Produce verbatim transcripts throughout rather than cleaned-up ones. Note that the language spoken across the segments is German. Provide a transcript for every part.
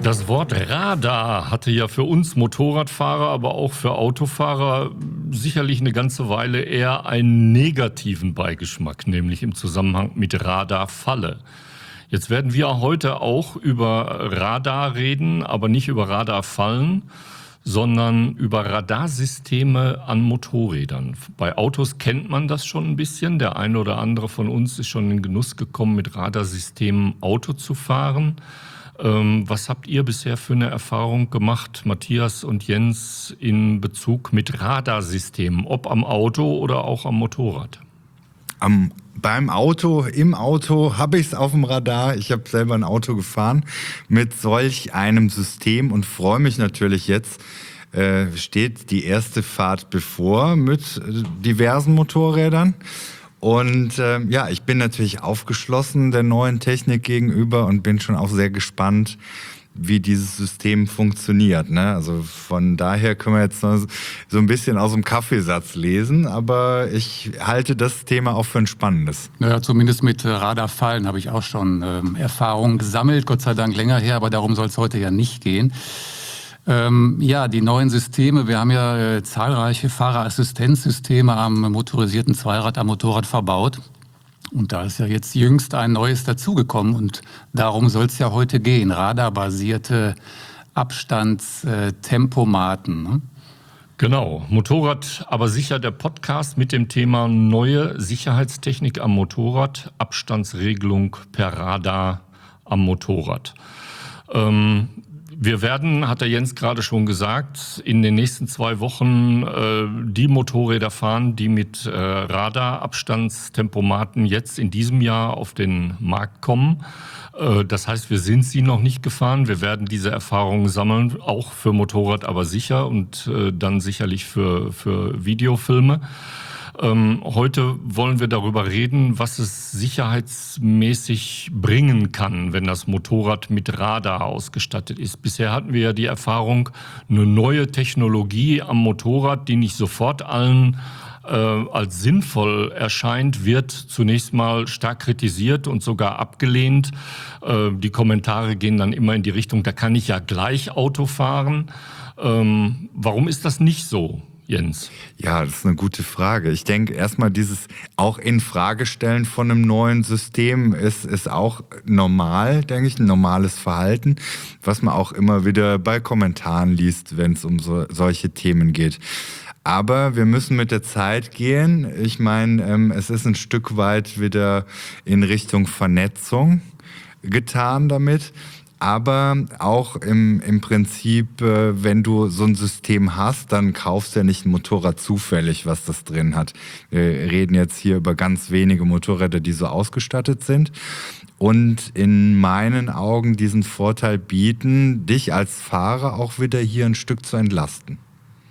Das Wort Radar hatte ja für uns Motorradfahrer, aber auch für Autofahrer sicherlich eine ganze Weile eher einen negativen Beigeschmack, nämlich im Zusammenhang mit Radarfalle. Jetzt werden wir heute auch über Radar reden, aber nicht über Radarfallen, sondern über Radarsysteme an Motorrädern. Bei Autos kennt man das schon ein bisschen. Der eine oder andere von uns ist schon in den Genuss gekommen, mit Radarsystemen Auto zu fahren. Ähm, was habt ihr bisher für eine Erfahrung gemacht, Matthias und Jens, in Bezug mit Radarsystemen, ob am Auto oder auch am Motorrad? Am, beim Auto, im Auto habe ich es auf dem Radar. Ich habe selber ein Auto gefahren mit solch einem System und freue mich natürlich jetzt, äh, steht die erste Fahrt bevor mit äh, diversen Motorrädern. Und äh, ja, ich bin natürlich aufgeschlossen der neuen Technik gegenüber und bin schon auch sehr gespannt, wie dieses System funktioniert. Ne? Also von daher können wir jetzt noch so ein bisschen aus dem Kaffeesatz lesen, aber ich halte das Thema auch für ein spannendes. Naja, zumindest mit Radarfallen habe ich auch schon ähm, Erfahrungen gesammelt, Gott sei Dank länger her, aber darum soll es heute ja nicht gehen. Ähm, ja, die neuen Systeme, wir haben ja äh, zahlreiche Fahrerassistenzsysteme am motorisierten Zweirad, am Motorrad verbaut. Und da ist ja jetzt jüngst ein neues dazugekommen und darum soll es ja heute gehen. Radarbasierte Abstandstempomaten. Ne? Genau, Motorrad, aber sicher der Podcast mit dem Thema neue Sicherheitstechnik am Motorrad, Abstandsregelung per Radar am Motorrad. Ähm, Wir werden, hat der Jens gerade schon gesagt, in den nächsten zwei Wochen äh, die Motorräder fahren, die mit äh, Radarabstandstempomaten jetzt in diesem Jahr auf den Markt kommen. Äh, das heißt, wir sind sie noch nicht gefahren. Wir werden diese Erfahrungen sammeln, auch für Motorrad, aber sicher und äh, dann sicherlich für, für Videofilme. Ähm, heute wollen wir darüber reden, was es sicherheitsmäßig bringen kann, wenn das Motorrad mit Radar ausgestattet ist. Bisher hatten wir ja die Erfahrung, eine neue Technologie am Motorrad, die nicht sofort allen äh, als sinnvoll erscheint, wird zunächst mal stark kritisiert und sogar abgelehnt. Äh, die Kommentare gehen dann immer in die Richtung, da kann ich ja gleich Auto fahren. Ähm, warum ist das nicht so? Jens? Ja, das ist eine gute Frage. Ich denke, erstmal dieses auch in Frage stellen von einem neuen System ist, ist auch normal, denke ich, ein normales Verhalten, was man auch immer wieder bei Kommentaren liest, wenn es um so, solche Themen geht. Aber wir müssen mit der Zeit gehen. Ich meine, ähm, es ist ein Stück weit wieder in Richtung Vernetzung getan damit. Aber auch im, im Prinzip, äh, wenn du so ein System hast, dann kaufst du ja nicht ein Motorrad zufällig, was das drin hat. Wir reden jetzt hier über ganz wenige Motorräder, die so ausgestattet sind. Und in meinen Augen diesen Vorteil bieten, dich als Fahrer auch wieder hier ein Stück zu entlasten.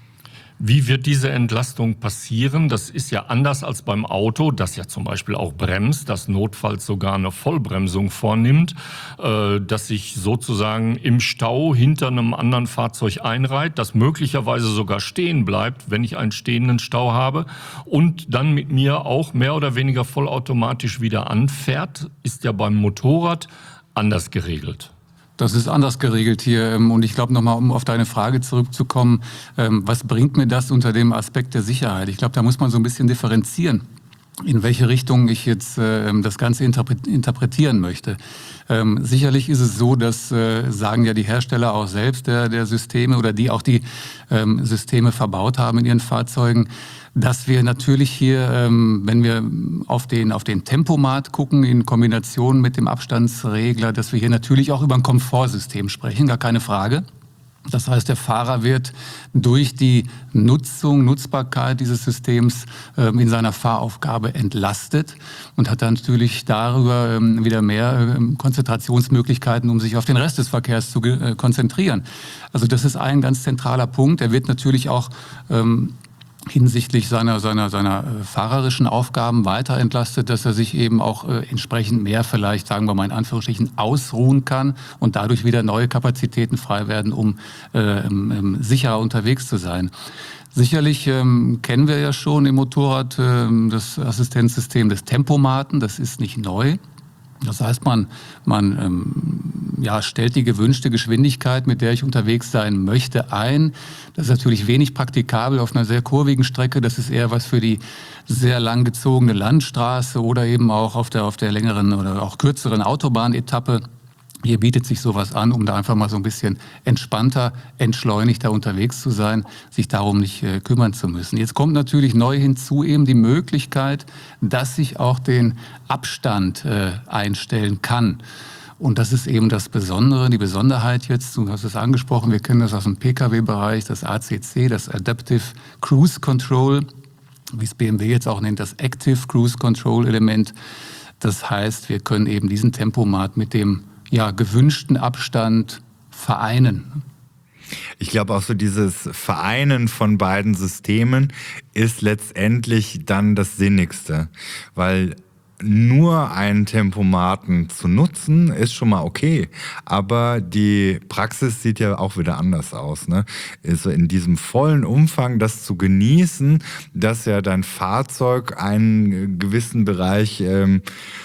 Wie wird diese Entlastung passieren? Das ist ja anders als beim Auto, das ja zum Beispiel auch bremst, das notfalls sogar eine Vollbremsung vornimmt, äh, das sich sozusagen im Stau hinter einem anderen Fahrzeug einreiht, das möglicherweise sogar stehen bleibt, wenn ich einen stehenden Stau habe und dann mit mir auch mehr oder weniger vollautomatisch wieder anfährt, ist ja beim Motorrad anders geregelt. Das ist anders geregelt hier. Und ich glaube nochmal, um auf deine Frage zurückzukommen, was bringt mir das unter dem Aspekt der Sicherheit? Ich glaube, da muss man so ein bisschen differenzieren, in welche Richtung ich jetzt äh, das Ganze interpretieren möchte. Ähm, sicherlich ist es so, dass, äh, sagen ja die Hersteller auch selbst der, der Systeme oder die auch die ähm, Systeme verbaut haben in ihren Fahrzeugen, dass wir natürlich hier, ähm, wenn wir auf den, auf den Tempomat gucken, in Kombination mit dem Abstandsregler, dass wir hier natürlich auch über ein Komfortsystem sprechen, gar keine Frage. Das heißt, der Fahrer wird durch die Nutzung, Nutzbarkeit dieses Systems ähm, in seiner Fahraufgabe entlastet und hat dann natürlich darüber ähm, wieder mehr ähm, Konzentrationsmöglichkeiten, um sich auf den Rest des Verkehrs zu äh, konzentrieren. Also das ist ein ganz zentraler Punkt. Er wird natürlich auch ähm, hinsichtlich seiner, seiner, seiner äh, fahrerischen Aufgaben weiter entlastet, dass er sich eben auch äh, entsprechend mehr vielleicht, sagen wir mal in Anführungsstrichen, ausruhen kann und dadurch wieder neue Kapazitäten frei werden, um äh, ähm, sicherer unterwegs zu sein. Sicherlich ähm, kennen wir ja schon im Motorrad äh, das Assistenzsystem des Tempomaten, das ist nicht neu. Das heißt, man, man ähm, ja, stellt die gewünschte Geschwindigkeit, mit der ich unterwegs sein möchte, ein. Das ist natürlich wenig praktikabel auf einer sehr kurvigen Strecke. Das ist eher was für die sehr lang gezogene Landstraße oder eben auch auf der, auf der längeren oder auch kürzeren Autobahnetappe. Hier bietet sich sowas an, um da einfach mal so ein bisschen entspannter, entschleunigter unterwegs zu sein, sich darum nicht äh, kümmern zu müssen. Jetzt kommt natürlich neu hinzu eben die Möglichkeit, dass ich auch den Abstand äh, einstellen kann. Und das ist eben das Besondere, die Besonderheit jetzt, du hast es angesprochen, wir kennen das aus dem Pkw-Bereich, das A C C, das Adaptive Cruise Control, wie es B M W jetzt auch nennt, das Active Cruise Control Element. Das heißt, wir können eben diesen Tempomat mit dem ja, gewünschten Abstand vereinen. Ich glaube auch so dieses Vereinen von beiden Systemen ist letztendlich dann das Sinnigste, weil nur einen Tempomaten zu nutzen ist schon mal okay, aber die Praxis sieht ja auch wieder anders aus, ne? Also in diesem vollen Umfang das zu genießen, dass ja dein Fahrzeug einen gewissen Bereich ähm,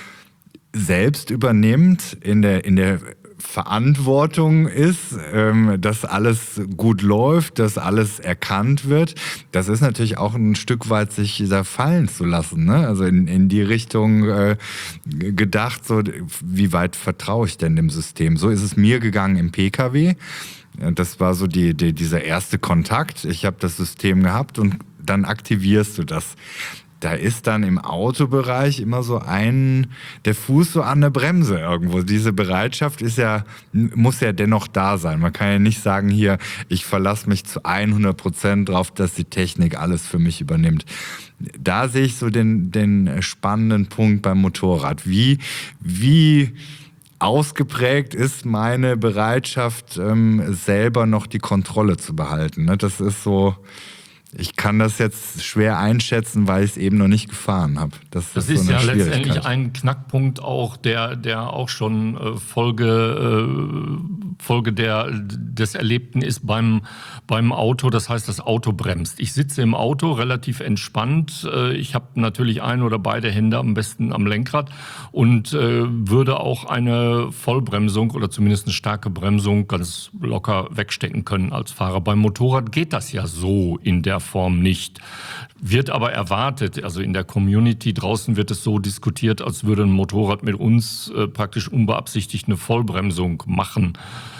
selbst übernimmt, in der, in der Verantwortung ist, ähm, dass alles gut läuft, dass alles erkannt wird. Das ist natürlich auch ein Stück weit sich da fallen zu lassen, ne? Also in, in die Richtung äh, gedacht, so wie weit vertraue ich denn dem System? So ist es mir gegangen im Pkw. Das war so die, die, dieser erste Kontakt. Ich habe das System gehabt und dann aktivierst du das. Da ist dann im Autobereich immer so ein, der Fuß so an der Bremse irgendwo. Diese Bereitschaft ist ja, muss ja dennoch da sein. Man kann ja nicht sagen hier, ich verlasse mich zu hundert Prozent drauf, dass die Technik alles für mich übernimmt. Da sehe ich so den, den spannenden Punkt beim Motorrad. Wie, wie ausgeprägt ist meine Bereitschaft, ähm, selber noch die Kontrolle zu behalten. Ne? Das ist so... Ich kann das jetzt schwer einschätzen, weil ich es eben noch nicht gefahren habe. Das, das ist, ist so eine ja letztendlich Schwierigkeit. ein Knackpunkt auch, der, der auch schon äh, Folge, äh, Folge der, des Erlebten ist beim, beim Auto. Das heißt, das Auto bremst. Ich sitze im Auto relativ entspannt. Äh, ich habe natürlich ein oder beide Hände am besten am Lenkrad und äh, würde auch eine Vollbremsung oder zumindest eine starke Bremsung ganz locker wegstecken können als Fahrer. Beim Motorrad geht das ja so in der Form nicht. Wird aber erwartet, also in der Community draußen wird es so diskutiert, als würde ein Motorrad mit uns äh, praktisch unbeabsichtigt eine Vollbremsung machen.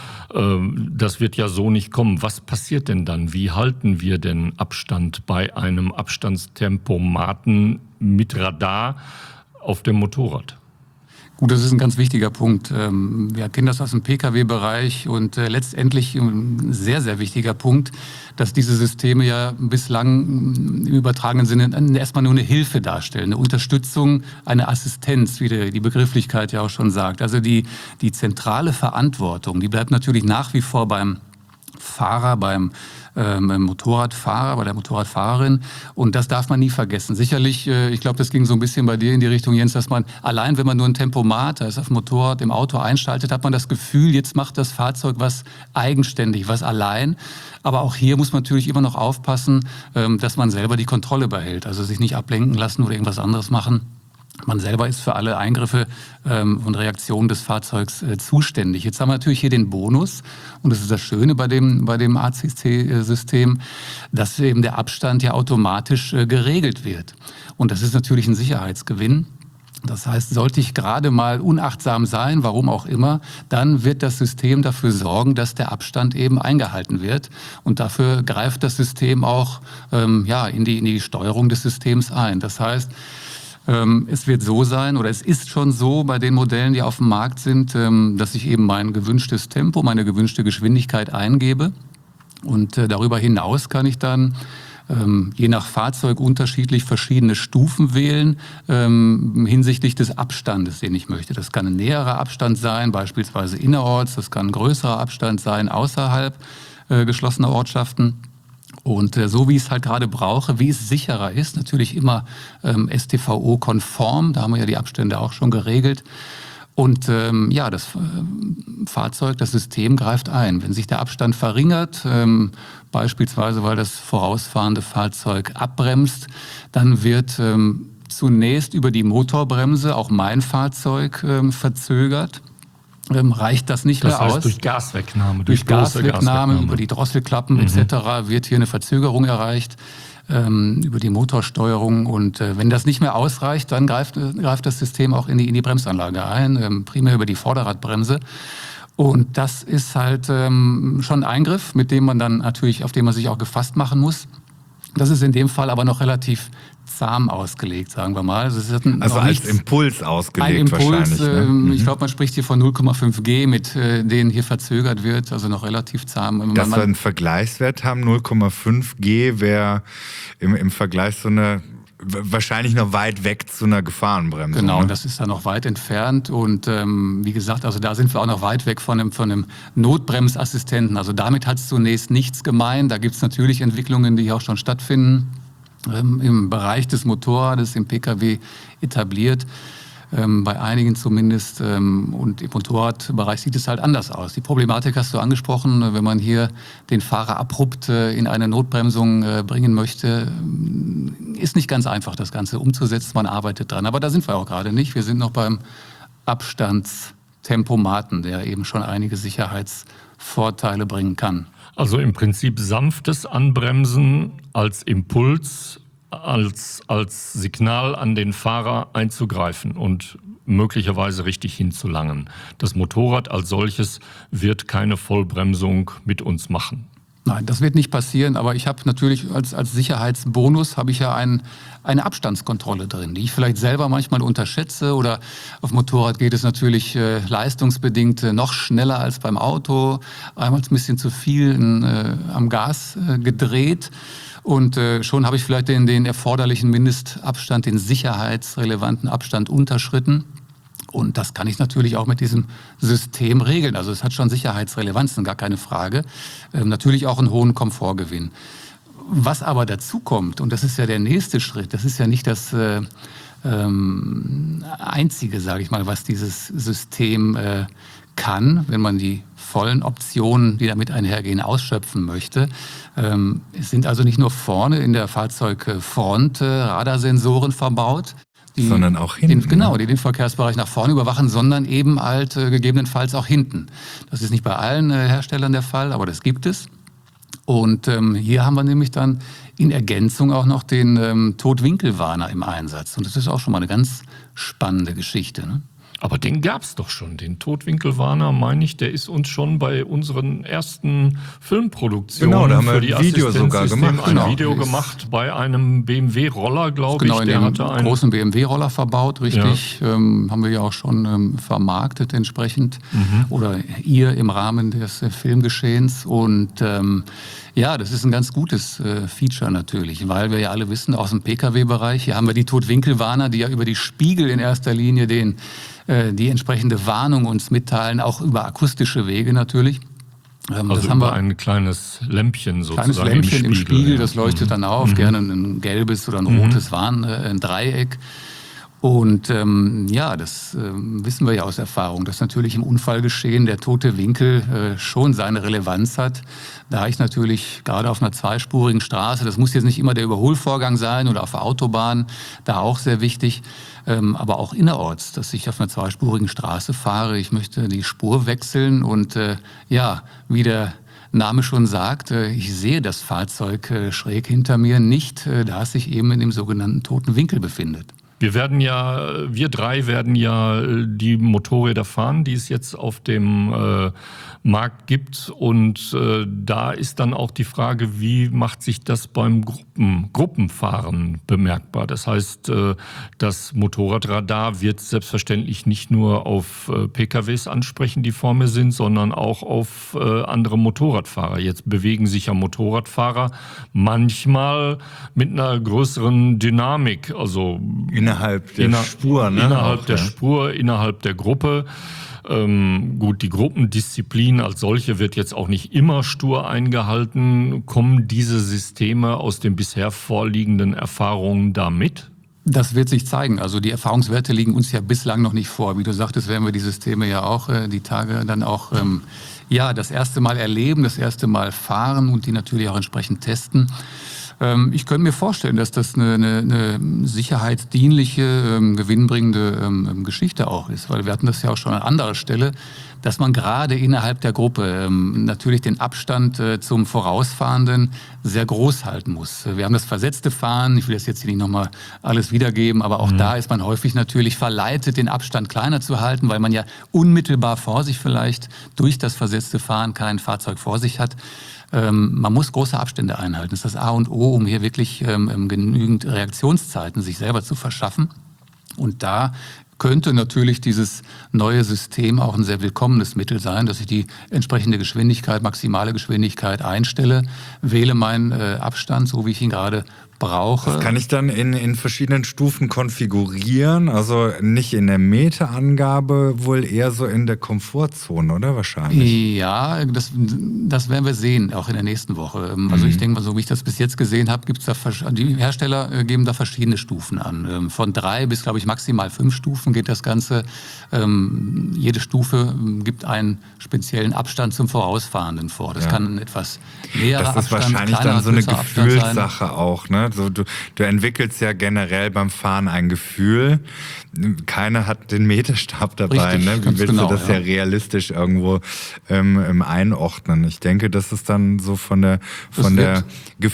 Ähm, das wird ja so nicht kommen. Was passiert denn dann? Wie halten wir denn Abstand bei einem Abstandstempomaten mit Radar auf dem Motorrad? Gut, das ist ein ganz wichtiger Punkt. Wir kennen das aus dem Pkw-Bereich und letztendlich ein sehr, sehr wichtiger Punkt, dass diese Systeme ja bislang im übertragenen Sinne erstmal nur eine Hilfe darstellen, eine Unterstützung, eine Assistenz, wie die Begrifflichkeit ja auch schon sagt. Also die, die zentrale Verantwortung, die bleibt natürlich nach wie vor beim Fahrer, beim ähm, Motorradfahrer, bei der Motorradfahrerin. Und das darf man nie vergessen. Sicherlich, äh, ich glaube, das ging so ein bisschen bei dir in die Richtung, Jens, dass man allein, wenn man nur ein Tempomat, das auf dem Motorrad, im Auto einschaltet, hat man das Gefühl, jetzt macht das Fahrzeug was eigenständig, was allein. Aber auch hier muss man natürlich immer noch aufpassen, ähm, dass man selber die Kontrolle behält. Also sich nicht ablenken lassen oder irgendwas anderes machen. Man selber ist für alle Eingriffe ähm, und Reaktionen des Fahrzeugs äh, zuständig. Jetzt haben wir natürlich hier den Bonus, und das ist das Schöne bei dem, bei dem A C C-System, dass eben der Abstand ja automatisch äh, geregelt wird. Und das ist natürlich ein Sicherheitsgewinn. Das heißt, sollte ich gerade mal unachtsam sein, warum auch immer, dann wird das System dafür sorgen, dass der Abstand eben eingehalten wird. Und dafür greift das System auch ähm, ja, in die, in die Steuerung des Systems ein. Das heißt, es wird so sein, oder es ist schon so bei den Modellen, die auf dem Markt sind, dass ich eben mein gewünschtes Tempo, meine gewünschte Geschwindigkeit eingebe. Und darüber hinaus kann ich dann je nach Fahrzeug unterschiedlich verschiedene Stufen wählen hinsichtlich des Abstandes, den ich möchte. Das kann ein näherer Abstand sein, beispielsweise innerorts. Das kann ein größerer Abstand sein, außerhalb geschlossener Ortschaften. Und äh, so wie ich es halt gerade brauche, wie es sicherer ist, natürlich immer ähm, S T V O-konform, da haben wir ja die Abstände auch schon geregelt. Und ähm, ja, das äh, Fahrzeug, das System greift ein. Wenn sich der Abstand verringert, ähm, beispielsweise weil das vorausfahrende Fahrzeug abbremst, dann wird ähm, zunächst über die Motorbremse auch mein Fahrzeug ähm, verzögert. Ähm, reicht das nicht das mehr heißt, aus. Durch Gaswegnahme, durch, durch Gaswegnahme, Gaswegnahme, über die Drosselklappen mhm. et cetera wird hier eine Verzögerung erreicht. Über die Motorsteuerung, und äh, wenn das nicht mehr ausreicht, dann greift, äh, greift das System auch in die, in die Bremsanlage ein, ähm, primär über die Vorderradbremse. Und das ist halt ähm, schon ein Eingriff, mit dem man dann natürlich, auf den man sich auch gefasst machen muss. Das ist in dem Fall aber noch relativ zahm ausgelegt, sagen wir mal. Also, es ist also als nichts, Impuls ausgelegt ein Impuls, wahrscheinlich. Ne? Äh, mhm. Ich glaube, man spricht hier von null Komma fünf G, mit äh, denen hier verzögert wird, also noch relativ zahm. Man, Dass wir einen Vergleichswert haben, null Komma fünf G wäre im, im Vergleich so eine, wahrscheinlich noch weit weg zu einer Gefahrenbremse. Genau, ne? Das ist dann noch weit entfernt, und ähm, wie gesagt, also da sind wir auch noch weit weg von einem, von einem Notbremsassistenten. Also damit hat es zunächst nichts gemein. Da gibt es natürlich Entwicklungen, die hier auch schon stattfinden, ähm, im Bereich des Motorrades, im Pkw etabliert. Ähm, bei einigen zumindest. Ähm, und im Motorradbereich sieht es halt anders aus. Die Problematik hast du angesprochen, wenn man hier den Fahrer abrupt äh, in eine Notbremsung äh, bringen möchte, ist nicht ganz einfach, das Ganze umzusetzen. Man arbeitet dran. Aber da sind wir auch gerade nicht. Wir sind noch beim Abstandstempomaten, der eben schon einige Sicherheitsvorteile bringen kann. Also im Prinzip sanftes Anbremsen als Impuls, als, als Signal an den Fahrer einzugreifen und möglicherweise richtig hinzulangen. Das Motorrad als solches wird keine Vollbremsung mit uns machen. Nein, das wird nicht passieren, aber ich habe natürlich als, als Sicherheitsbonus habe ich ja ein, eine Abstandskontrolle drin, die ich vielleicht selber manchmal unterschätze, oder auf dem Motorrad geht es natürlich äh, leistungsbedingt äh, noch schneller als beim Auto, einmal ein bisschen zu viel äh, am Gas äh, gedreht. Und äh, schon habe ich vielleicht den, den erforderlichen Mindestabstand, den sicherheitsrelevanten Abstand unterschritten. Und das kann ich natürlich auch mit diesem System regeln. Also es hat schon Sicherheitsrelevanzen, gar keine Frage. Ähm, natürlich auch einen hohen Komfortgewinn. Was aber dazu kommt, und das ist ja der nächste Schritt, das ist ja nicht das äh, ähm, Einzige, sage ich mal, was dieses System äh, kann, wenn man die vollen Optionen, die damit einhergehen, ausschöpfen möchte. Ähm, es sind also nicht nur vorne in der Fahrzeugfront äh, Radarsensoren verbaut, die sondern auch hinten. Den, genau, die den Verkehrsbereich nach vorne überwachen, sondern eben halt äh, gegebenenfalls auch hinten. Das ist nicht bei allen äh, Herstellern der Fall, aber das gibt es. Und ähm, hier haben wir nämlich dann in Ergänzung auch noch den ähm, Totwinkelwarner im Einsatz. Und das ist auch schon mal eine ganz spannende Geschichte, ne? Aber den gab's doch schon, den Totwinkelwarner, meine ich, der ist uns schon bei unseren ersten Filmproduktionen genau, da haben wir für die ein Video sogar gemacht. ein Genau. Video gemacht bei einem B M W-Roller, glaube genau, ich. Der der hatte einen einen großen B M W-Roller verbaut, richtig. Ja. Ähm, haben wir ja auch schon ähm, vermarktet entsprechend. Mhm. Oder ihr im Rahmen des äh, Filmgeschehens. Und ähm, ja, das ist ein ganz gutes äh, Feature natürlich, weil wir ja alle wissen, aus dem Pkw-Bereich, hier haben wir die Totwinkelwarner, die ja über die Spiegel in erster Linie den die entsprechende Warnung uns mitteilen, auch über akustische Wege natürlich. Ähm, also das haben wir ein kleines Lämpchen sozusagen. Kleines Lämpchen im Spiegel, im Spiegel, das leuchtet mhm. dann auf, mhm. gerne ein gelbes oder ein rotes mhm. Warn, äh, ein Dreieck. Und ähm, ja, das äh, wissen wir ja aus Erfahrung, dass natürlich im Unfallgeschehen der tote Winkel äh, schon seine Relevanz hat. Da ich natürlich gerade auf einer zweispurigen Straße, das muss jetzt nicht immer der Überholvorgang sein oder auf der Autobahn, da auch sehr wichtig, ähm, aber auch innerorts, dass ich auf einer zweispurigen Straße fahre. Ich möchte die Spur wechseln und äh, ja, wie der Name schon sagt, äh, ich sehe das Fahrzeug äh, schräg hinter mir nicht, äh, da es sich eben in dem sogenannten toten Winkel befindet. Wir werden ja, wir drei werden ja die Motorräder fahren, die es jetzt auf dem äh, Markt gibt. Und äh, da ist dann auch die Frage, wie macht sich das beim Gruppen, Gruppenfahren bemerkbar? Das heißt, äh, das Motorradradar wird selbstverständlich nicht nur auf äh, P K Ws ansprechen, die vor mir sind, sondern auch auf äh, andere Motorradfahrer. Jetzt bewegen sich ja Motorradfahrer manchmal mit einer größeren Dynamik, also Innerhalb der inner, Spur, ne? Innerhalb auch, der ja. Spur, innerhalb der Gruppe. Ähm, gut, die Gruppendisziplin als solche wird jetzt auch nicht immer stur eingehalten. Kommen diese Systeme aus den bisher vorliegenden Erfahrungen da mit? Das wird sich zeigen. Also die Erfahrungswerte liegen uns ja bislang noch nicht vor. Wie du sagtest, werden wir die Systeme ja auch äh, die Tage dann auch ähm, ja, das erste Mal erleben, das erste Mal fahren und die natürlich auch entsprechend testen. Ähm, ich könnte mir vorstellen, dass das eine, eine, eine sicherheitsdienliche, ähm, gewinnbringende ähm, Geschichte auch ist, weil wir hatten das ja auch schon an anderer Stelle, dass man gerade innerhalb der Gruppe ähm, natürlich den Abstand äh, zum Vorausfahrenden sehr groß halten muss. Wir haben das versetzte Fahren, ich will das jetzt hier nicht nochmal alles wiedergeben, aber auch mhm. da ist man häufig natürlich verleitet, den Abstand kleiner zu halten, weil man ja unmittelbar vor sich vielleicht durch das versetzte Fahren kein Fahrzeug vor sich hat. Ähm, man muss große Abstände einhalten. Das ist das A und O, um hier wirklich ähm, genügend Reaktionszeiten sich selber zu verschaffen. Und da könnte natürlich dieses neue System auch ein sehr willkommenes Mittel sein, dass ich die entsprechende Geschwindigkeit, maximale Geschwindigkeit einstelle, wähle meinen äh, Abstand, so wie ich ihn gerade brauche. Das kann ich dann in, in verschiedenen Stufen konfigurieren, also nicht in der Meterangabe, wohl eher so in der Komfortzone, oder wahrscheinlich? Ja, das, das werden wir sehen, auch in der nächsten Woche. Also mhm. ich denke mal, so wie ich das bis jetzt gesehen habe, gibt's da, die Hersteller geben da verschiedene Stufen an. Von drei bis, glaube ich, maximal fünf Stufen geht das Ganze. Ähm, jede Stufe gibt einen speziellen Abstand zum Vorausfahrenden vor. Das ja. kann etwas näherer Abstand, das ist Abstand, wahrscheinlich dann so eine Gefühlssache auch, ne? So, du, du entwickelst ja generell beim Fahren ein Gefühl. Keiner hat den Meterstab dabei. Richtig, ne? Wie willst genau, du das ja, ja realistisch irgendwo ähm, einordnen? Ich denke, das ist dann so von der von der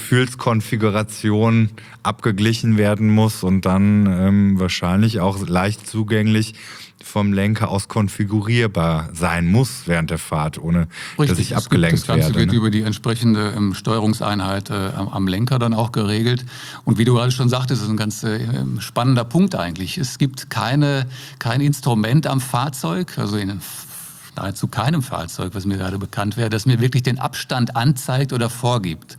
Gefühlskonfiguration abgeglichen werden muss und dann ähm, wahrscheinlich auch leicht zugänglich vom Lenker aus konfigurierbar sein muss während der Fahrt, ohne Richtig, dass ich abgelenkt werde. Das Ganze werde, wird ne? über die entsprechende ähm, Steuerungseinheit äh, am Lenker dann auch geregelt. Und wie du gerade schon sagtest, ist ein ganz äh, spannender Punkt eigentlich. Es gibt keine, kein Instrument am Fahrzeug, also in nahezu keinem Fahrzeug, was mir gerade bekannt wäre, das mir wirklich den Abstand anzeigt oder vorgibt.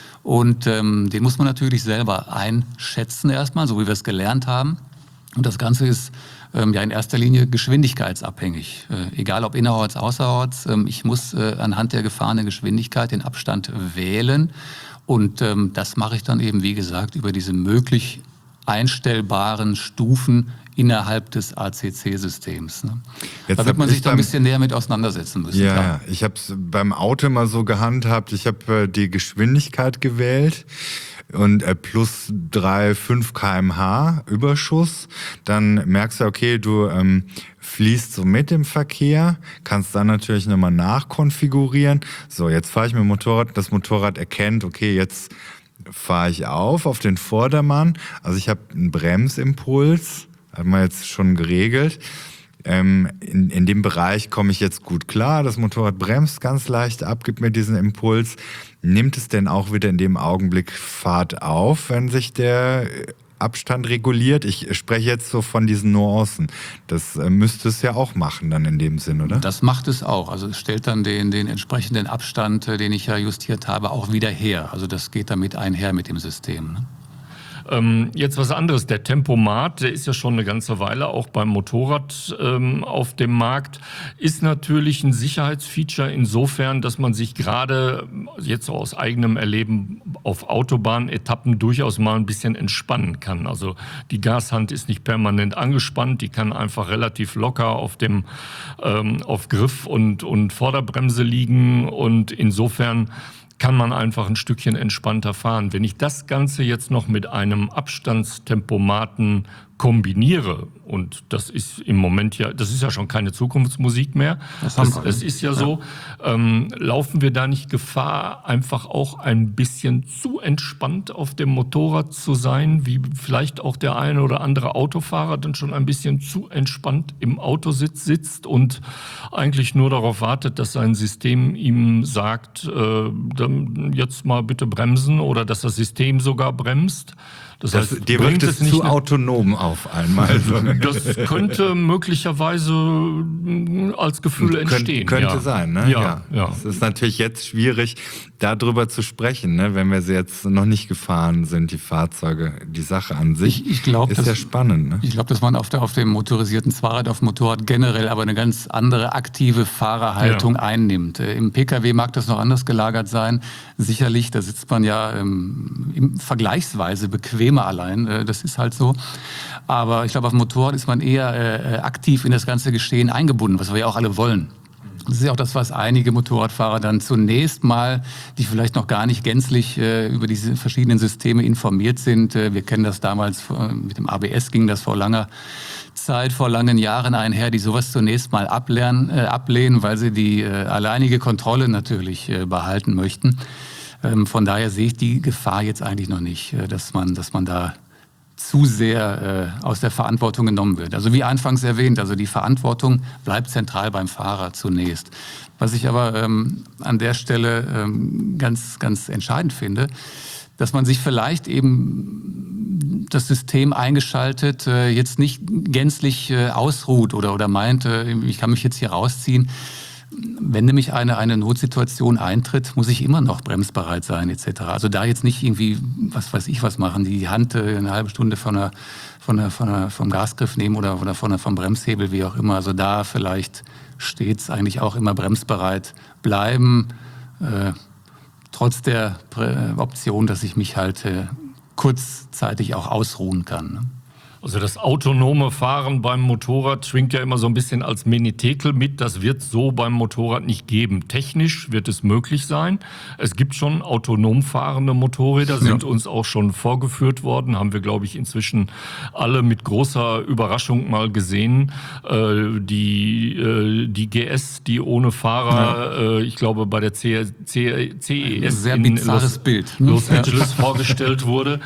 Und ähm, den muss man natürlich selber einschätzen erstmal, so wie wir es gelernt haben. Und das Ganze ist ähm, ja in erster Linie geschwindigkeitsabhängig. Äh, egal ob innerorts, außerorts. Ähm, ich muss äh, anhand der gefahrenen Geschwindigkeit den Abstand wählen. Und ähm, das mache ich dann eben, wie gesagt, über diese möglich einstellbaren Stufen innerhalb des A C C-Systems. Ne? Da wird man sich da ein bisschen näher mit auseinandersetzen müssen. Ja, klar. Ich habe es beim Auto mal so gehandhabt. Ich habe äh, die Geschwindigkeit gewählt und äh, plus drei, fünf Kilometer pro Stunde Überschuss. Dann merkst du, okay, du ähm, fließt so mit dem Verkehr, kannst dann natürlich nochmal nachkonfigurieren. So, jetzt fahre ich mit dem Motorrad, das Motorrad erkennt, okay, jetzt fahre ich auf auf den Vordermann. Also ich habe einen Bremsimpuls, haben wir jetzt schon geregelt. Ähm, in, in dem Bereich komme ich jetzt gut klar. Das Motorrad bremst ganz leicht ab, gibt mir diesen Impuls. Nimmt es denn auch wieder in dem Augenblick Fahrt auf, wenn sich der Abstand reguliert? Ich spreche jetzt so von diesen Nuancen. Das äh, müsste es ja auch machen dann in dem Sinn, oder? Das macht es auch. Also es stellt dann den, den entsprechenden Abstand, den ich ja justiert habe, auch wieder her. Also das geht damit einher mit dem System. Ne? Ähm, jetzt was anderes. Der Tempomat, der ist ja schon eine ganze Weile auch beim Motorrad ähm, auf dem Markt, ist natürlich ein Sicherheitsfeature insofern, dass man sich gerade jetzt aus eigenem Erleben auf Autobahnetappen durchaus mal ein bisschen entspannen kann. Also die Gashand ist nicht permanent angespannt, die kann einfach relativ locker auf dem ähm, auf Griff und, und Vorderbremse liegen und insofern kann man einfach ein Stückchen entspannter fahren. Wenn ich das Ganze jetzt noch mit einem Abstandstempomaten kombiniere, und das ist im Moment ja, das ist ja schon keine Zukunftsmusik mehr, das es, es ist ja, ja so, ähm, laufen wir da nicht Gefahr, einfach auch ein bisschen zu entspannt auf dem Motorrad zu sein, wie vielleicht auch der eine oder andere Autofahrer dann schon ein bisschen zu entspannt im Autositz sitzt und eigentlich nur darauf wartet, dass sein System ihm sagt, äh, dann jetzt mal bitte bremsen, oder dass das System sogar bremst. Das das, heißt, dir wirkt es zu autonom auf einmal. Das könnte möglicherweise als Gefühl entstehen. Könnte ja. sein, ne? Ja, ja. ja. Es ist natürlich jetzt schwierig, darüber zu sprechen, ne? Wenn wir sie jetzt noch nicht gefahren sind, die Fahrzeuge. Die Sache an sich ich, ich glaub, ist dass, ja spannend. Ne? Ich glaube, dass man auf, der, auf dem motorisierten Fahrrad, auf dem Motorrad generell aber eine ganz andere aktive Fahrerhaltung ja. einnimmt. Im Pkw mag das noch anders gelagert sein. Sicherlich, da sitzt man ja ähm, vergleichsweise bequem allein, das ist halt so. Aber ich glaube, auf dem Motorrad ist man eher äh, aktiv in das ganze Geschehen eingebunden, was wir ja auch alle wollen. Das ist ja auch das, was einige Motorradfahrer dann zunächst mal, die vielleicht noch gar nicht gänzlich äh, über diese verschiedenen Systeme informiert sind. Äh, wir kennen das damals, äh, mit dem A B S ging das vor langer Zeit, vor langen Jahren einher, die sowas zunächst mal ablernen, äh, ablehnen, weil sie die äh, alleinige Kontrolle natürlich äh, behalten möchten. Ähm, von daher sehe ich die Gefahr jetzt eigentlich noch nicht, äh, dass man, dass man da zu sehr äh, aus der Verantwortung genommen wird. Also wie anfangs erwähnt, also die Verantwortung bleibt zentral beim Fahrer zunächst. Was ich aber ähm, an der Stelle ähm, ganz, ganz entscheidend finde, dass man sich vielleicht eben das System eingeschaltet äh, jetzt nicht gänzlich äh, ausruht oder, oder meint, äh, ich kann mich jetzt hier rausziehen. Wenn nämlich eine, eine Notsituation eintritt, muss ich immer noch bremsbereit sein et cetera. Also da jetzt nicht irgendwie, was weiß ich was machen, die Hand äh, eine halbe Stunde von der, von der, von der, vom Gasgriff nehmen oder, oder von der, vom Bremshebel, wie auch immer. Also da vielleicht stets eigentlich auch immer bremsbereit bleiben, äh, trotz der Prä- Option, dass ich mich halt äh, kurzzeitig auch ausruhen kann. Ne? Also das autonome Fahren beim Motorrad schwingt ja immer so ein bisschen als Menetekel mit. Das wird so beim Motorrad nicht geben. Technisch wird es möglich sein. Es gibt schon autonom fahrende Motorräder, sind ja. uns auch schon vorgeführt worden. Haben wir, glaube ich, inzwischen alle mit großer Überraschung mal gesehen. Äh, die, äh, die G S, die ohne Fahrer, ja. äh, ich glaube, bei der C C C E S sehr in bizarres Los, Bild. Los Angeles ja. vorgestellt wurde.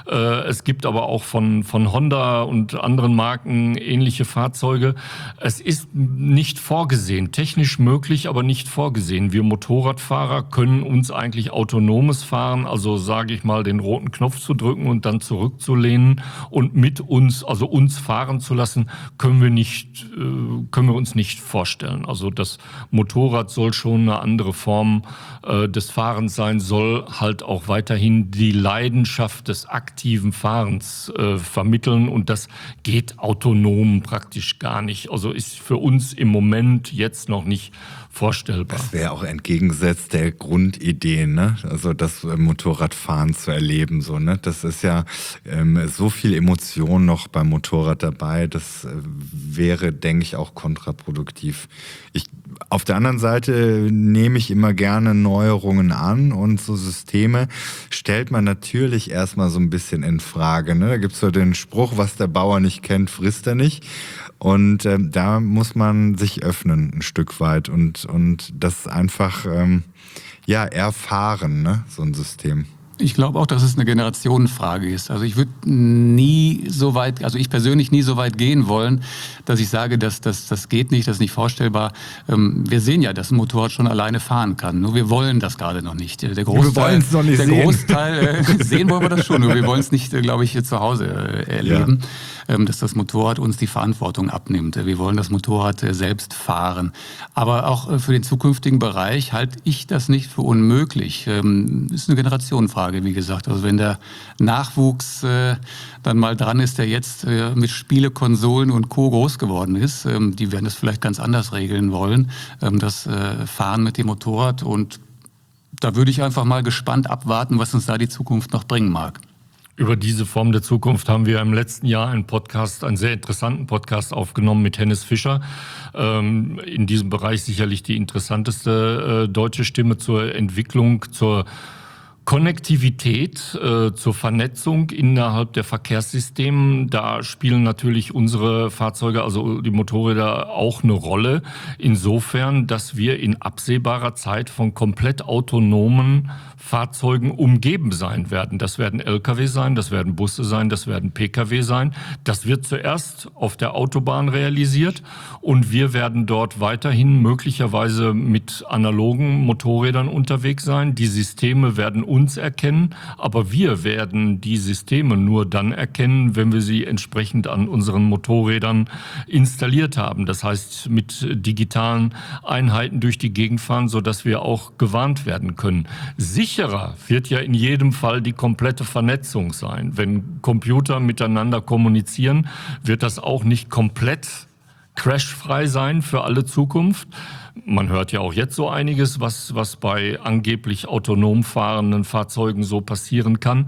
Es gibt aber auch von, von Honda und anderen Marken ähnliche Fahrzeuge. Es ist nicht vorgesehen, technisch möglich, aber nicht vorgesehen. Wir Motorradfahrer können uns eigentlich autonomes Fahren, also sage ich mal, den roten Knopf zu drücken und dann zurückzulehnen und mit uns, also uns fahren zu lassen, können wir nicht, können wir uns nicht vorstellen. Also das Motorrad soll schon eine andere Form äh, des Fahrens sein, soll halt auch weiterhin die Leidenschaft des Aktiven aktiven Fahrens äh, vermitteln und das geht autonom praktisch gar nicht. Also ist für uns im Moment jetzt noch nicht vorstellbar. Das wäre auch entgegengesetzt der Grundidee, ne? Also das Motorradfahren zu erleben, so, ne? Das ist ja ähm, so viel Emotion noch beim Motorrad dabei. Das äh, wäre, denke ich, auch kontraproduktiv. Ich Auf der anderen Seite nehme ich immer gerne Neuerungen an und so Systeme stellt man natürlich erstmal so ein bisschen in Frage. Ne? Da gibt es so den Spruch, was der Bauer nicht kennt, frisst er nicht. Und ähm, da muss man sich öffnen ein Stück weit und, und das einfach ähm, ja, erfahren, ne? So ein System. Ich glaube auch, dass es eine Generationenfrage ist. Also ich würde nie so weit, also ich persönlich nie so weit gehen wollen, dass ich sage, dass das das geht nicht, das ist nicht vorstellbar. Ähm, wir sehen ja, dass ein Motorrad schon alleine fahren kann. Nur wir wollen das gerade noch nicht. Der Großteil, wir wollen es noch nicht der sehen. Großteil äh, sehen wollen wir das schon, nur wir wollen es nicht, äh, glaube ich, zu Hause äh, erleben, ja. ähm, dass das Motorrad uns die Verantwortung abnimmt. Wir wollen das Motorrad äh, selbst fahren. Aber auch äh, für den zukünftigen Bereich halte ich das nicht für unmöglich. Ähm, ist eine Generationenfrage. Wie gesagt, also wenn der Nachwuchs äh, dann mal dran ist, der jetzt äh, mit Spielekonsolen und Co. groß geworden ist, ähm, die werden das vielleicht ganz anders regeln wollen, ähm, das äh, Fahren mit dem Motorrad. Und da würde ich einfach mal gespannt abwarten, was uns da die Zukunft noch bringen mag. Über diese Form der Zukunft haben wir im letzten Jahr einen Podcast, einen sehr interessanten Podcast aufgenommen mit Hennes Fischer. Ähm, in diesem Bereich sicherlich die interessanteste äh, deutsche Stimme zur Entwicklung, zur Konnektivität, äh, zur Vernetzung innerhalb der Verkehrssysteme, da spielen natürlich unsere Fahrzeuge, also die Motorräder, auch eine Rolle. Insofern, dass wir in absehbarer Zeit von komplett autonomen Fahrzeugen umgeben sein werden. Das werden L K W sein, das werden Busse sein, das werden P K W sein. Das wird zuerst auf der Autobahn realisiert und wir werden dort weiterhin möglicherweise mit analogen Motorrädern unterwegs sein. Die Systeme werden uns erkennen, aber wir werden die Systeme nur dann erkennen, wenn wir sie entsprechend an unseren Motorrädern installiert haben. Das heißt, mit digitalen Einheiten durch die Gegend fahren, sodass wir auch gewarnt werden können. Sicherer wird ja in jedem Fall die komplette Vernetzung sein. Wenn Computer miteinander kommunizieren, wird das auch nicht komplett crashfrei sein für alle Zukunft. Man hört ja auch jetzt so einiges, was, was bei angeblich autonom fahrenden Fahrzeugen so passieren kann.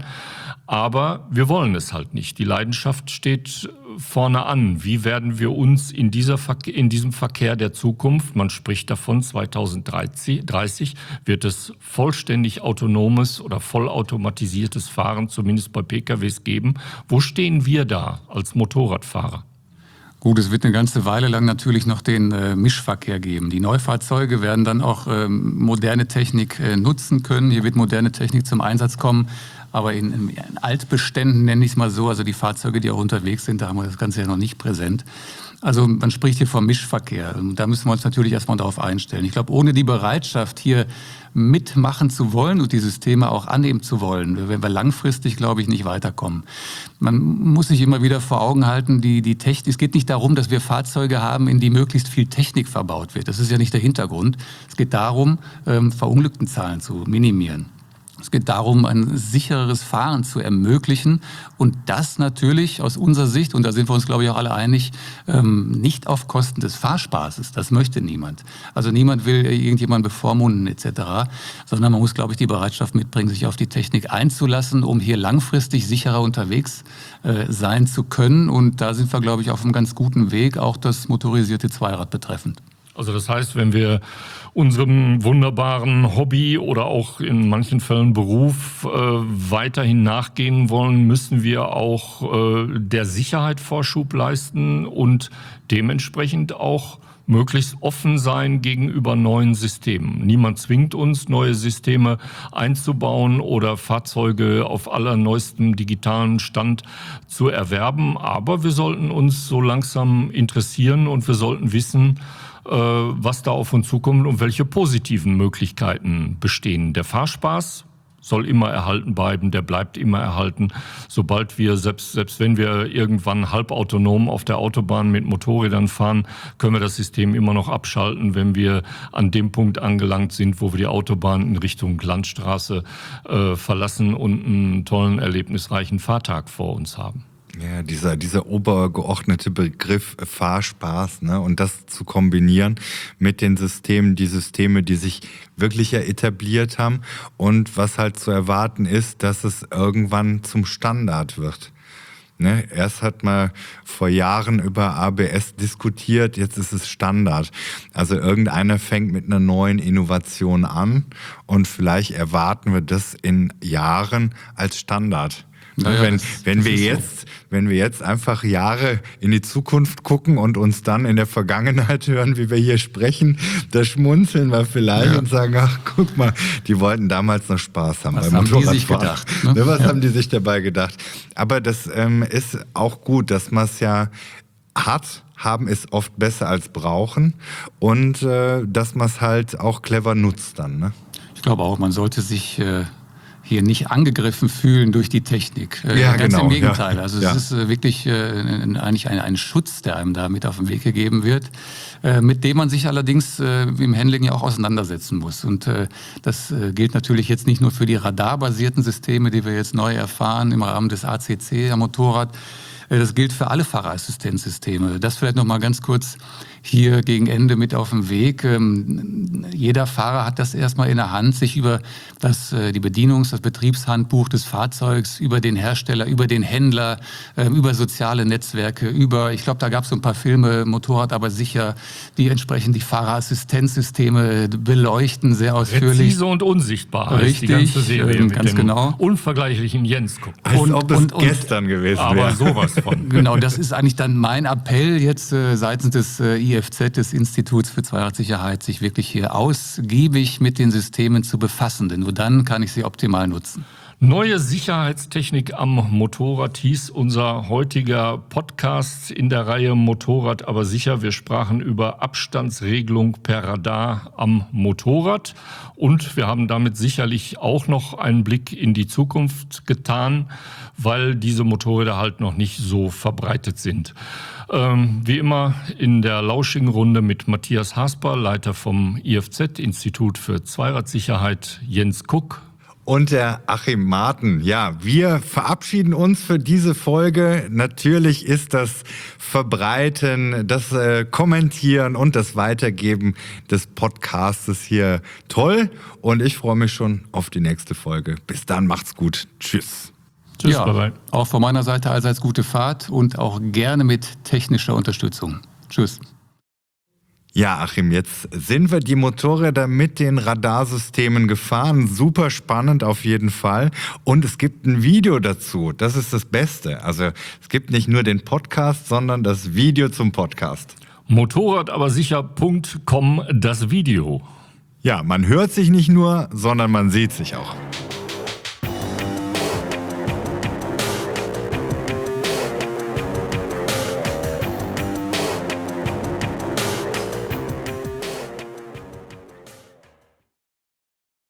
Aber wir wollen es halt nicht. Die Leidenschaft steht vorne an. Wie werden wir uns in, dieser Verke- in diesem Verkehr der Zukunft, man spricht davon, zweitausenddreißig wird es vollständig autonomes oder vollautomatisiertes Fahren, zumindest bei P K Ws geben. Wo stehen wir da als Motorradfahrer? Gut, es wird eine ganze Weile lang natürlich noch den äh, Mischverkehr geben. Die Neufahrzeuge werden dann auch ähm, moderne Technik äh, nutzen können. Hier wird moderne Technik zum Einsatz kommen. Aber in, in Altbeständen, nenne ich es mal so, also die Fahrzeuge, die auch unterwegs sind, da haben wir das Ganze ja noch nicht präsent. Also man spricht hier vom Mischverkehr. Und da müssen wir uns natürlich erstmal darauf einstellen. Ich glaube, ohne die Bereitschaft, hier mitmachen zu wollen und die Systeme auch annehmen zu wollen, werden wir langfristig, glaube ich, nicht weiterkommen. Man muss sich immer wieder vor Augen halten, die, die Technik, es geht nicht darum, dass wir Fahrzeuge haben, in die möglichst viel Technik verbaut wird. Das ist ja nicht der Hintergrund. Es geht darum, ähm, Verunglücktenzahlen zu minimieren. Es geht darum, ein sichereres Fahren zu ermöglichen und das natürlich aus unserer Sicht, und da sind wir uns, glaube ich, auch alle einig, nicht auf Kosten des Fahrspaßes. Das möchte niemand. Also niemand will irgendjemanden bevormunden et cetera, sondern man muss, glaube ich, die Bereitschaft mitbringen, sich auf die Technik einzulassen, um hier langfristig sicherer unterwegs sein zu können. Und da sind wir, glaube ich, auf einem ganz guten Weg, auch das motorisierte Zweirad betreffend. Also das heißt, wenn wir unserem wunderbaren Hobby oder auch in manchen Fällen Beruf äh, weiterhin nachgehen wollen, müssen wir auch äh, der Sicherheit Vorschub leisten und dementsprechend auch möglichst offen sein gegenüber neuen Systemen. Niemand zwingt uns, neue Systeme einzubauen oder Fahrzeuge auf allerneuestem digitalen Stand zu erwerben. Aber wir sollten uns so langsam interessieren und wir sollten wissen, was da auf uns zukommt und welche positiven Möglichkeiten bestehen. Der Fahrspaß soll immer erhalten bleiben, der bleibt immer erhalten. Sobald wir, selbst, selbst wenn wir irgendwann halbautonom auf der Autobahn mit Motorrädern fahren, können wir das System immer noch abschalten, wenn wir an dem Punkt angelangt sind, wo wir die Autobahn in Richtung Landstraße äh, verlassen und einen tollen, erlebnisreichen Fahrtag vor uns haben. Ja, dieser, dieser obergeordnete Begriff Fahrspaß, ne, und das zu kombinieren mit den Systemen, die Systeme, die sich wirklich ja etabliert haben und was halt zu erwarten ist, dass es irgendwann zum Standard wird. Ne, erst hat man vor Jahren über A B S diskutiert, jetzt ist es Standard. Also irgendeiner fängt mit einer neuen Innovation an und vielleicht erwarten wir das in Jahren als Standard. Naja, wenn, das, wenn das wir jetzt, so. wenn wir jetzt einfach Jahre in die Zukunft gucken und uns dann in der Vergangenheit hören, wie wir hier sprechen, da schmunzeln wir vielleicht ja. und sagen, ach, guck mal, die wollten damals noch Spaß haben. Was haben die sich gedacht? Ne? Was ja. haben die sich dabei gedacht? Aber das ähm, ist auch gut, dass man es ja hat. Haben ist oft besser als brauchen und äh, dass man es halt auch clever nutzt dann. Ne? Ich glaube auch, man sollte sich äh hier nicht angegriffen fühlen durch die Technik. Ja, Ganz genau, im Gegenteil. Ja. Also ja. es ist äh, wirklich äh, eigentlich ein, ein Schutz, der einem da mit auf den Weg gegeben wird, äh, mit dem man sich allerdings äh, im Handling ja auch auseinandersetzen muss. Und äh, das äh, gilt natürlich jetzt nicht nur für die radarbasierten Systeme, die wir jetzt neu erfahren im Rahmen des A C C am Motorrad. Äh, das gilt für alle Fahrerassistenzsysteme. Das vielleicht noch mal ganz kurz hier gegen Ende mit auf dem Weg. Ähm, jeder Fahrer hat das erstmal in der Hand, sich über das, äh, die Bedienungs-, das Betriebshandbuch des Fahrzeugs, über den Hersteller, über den Händler, äh, über soziale Netzwerke, über, ich glaube, da gab es so ein paar Filme, Motorrad aber sicher, die entsprechend die Fahrerassistenzsysteme beleuchten, sehr ausführlich. Präzise und unsichtbar heißt Richtig, die ganze Serie ähm, mit ganz dem genau. unvergleichlichen Jens gucken. Als Und- ob es und- und- gestern gewesen Aber wäre. sowas von. Genau, das ist eigentlich dann mein Appell jetzt äh, seitens des äh, I F Z, des Instituts für Zweiradsicherheit, sich wirklich hier ausgiebig mit den Systemen zu befassen, denn nur dann kann ich sie optimal nutzen. Neue Sicherheitstechnik am Motorrad hieß unser heutiger Podcast in der Reihe Motorrad aber sicher. Wir sprachen über Abstandsregelung per Radar am Motorrad und wir haben damit sicherlich auch noch einen Blick in die Zukunft getan, weil diese Motorräder halt noch nicht so verbreitet sind. Ähm, wie immer in der lauschigen Runde mit Matthias Hasper, Leiter vom I F Z, Institut für Zweiradsicherheit, Jens Kuck. und der Achim Marten. Ja, wir verabschieden uns für diese Folge. Natürlich ist das Verbreiten, das äh, Kommentieren und das Weitergeben des Podcastes hier toll. Und ich freue mich schon auf die nächste Folge. Bis dann, macht's gut. Tschüss. Tschüss, ja, bye bye. Auch von meiner Seite allseits gute Fahrt und auch gerne mit technischer Unterstützung. Tschüss. Ja, Achim, jetzt sind wir die Motorräder mit den Radarsystemen gefahren. Super spannend auf jeden Fall. Und es gibt ein Video dazu. Das ist das Beste. Also es gibt nicht nur den Podcast, sondern das Video zum Podcast. Motorradabersicher Punkt com, das Video. Ja, man hört sich nicht nur, sondern man sieht sich auch.